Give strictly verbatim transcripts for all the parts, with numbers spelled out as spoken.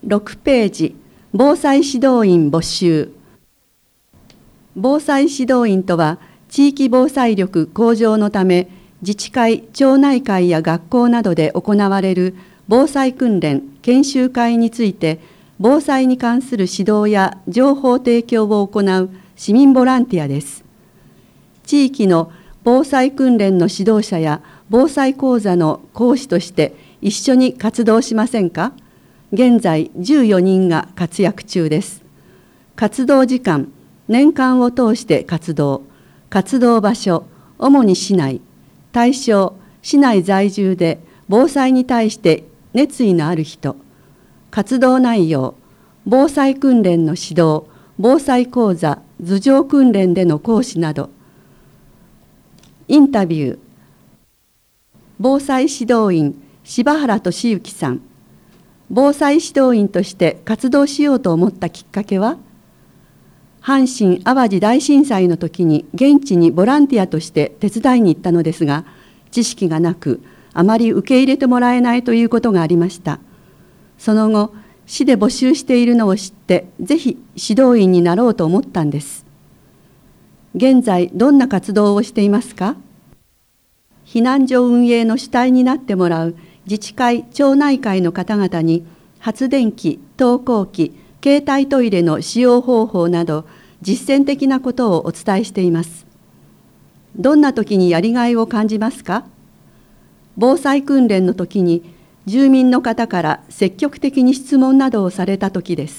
ろくページ、防災指導員募集。防災指導員とは、地域防災力向上のため、自治会、町内会や学校などで行われる防災訓練・研修会について、防災に関する指導や情報提供を行う市民ボランティアです。地域の防災訓練の指導者や防災講座の講師として一緒に活動しませんか？現在じゅうよにんが活躍中です。活動時間、年間を通して活動、活動場所、主に市内、対象、市内在住で防災に対して熱意のある人、活動内容、防災訓練の指導、防災講座、図上訓練での講師など、インタビュー、防災指導員柴原俊之さん。防災指導員として活動しようと思ったきっかけは、阪神・淡路大震災の時に現地にボランティアとして手伝いに行ったのですが、知識がなく、あまり受け入れてもらえないということがありました。その後、市で募集しているのを知って、ぜひ指導員になろうと思ったんです。現在、どんな活動をしていますか？避難所運営の主体になってもらう自治会・町内会の方々に、発電機、投光器、携帯トイレの使用方法など、実践的なことをお伝えしています。どんな時にやりがいを感じますか？防災訓練の時に、住民の方から積極的に質問などをされた時です。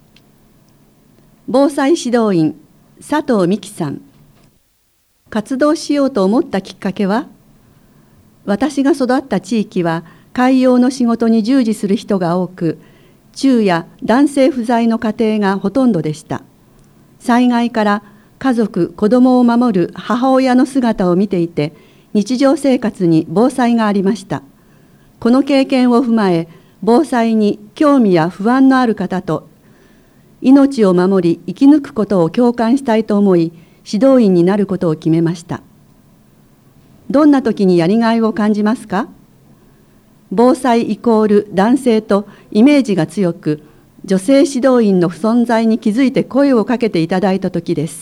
防災指導員、佐藤美希さん。活動しようと思ったきっかけは、私が育った地域は海洋の仕事に従事する人が多く、昼夜男性不在の家庭がほとんどでした。災害から家族、子どもを守る母親の姿を見ていて、日常生活に防災がありました。この経験を踏まえ、防災に興味や不安のある方と、命を守り生き抜くことを共感したいと思い、指導員になることを決めました。どんな時にやりがいを感じますか？防災イコール男性とイメージが強く、女性指導員の存在に気づいて声をかけていただいた時です。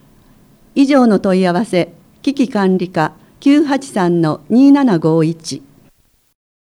以上の問い合わせ、危機管理課 きゅうはちさんのにーななごーいち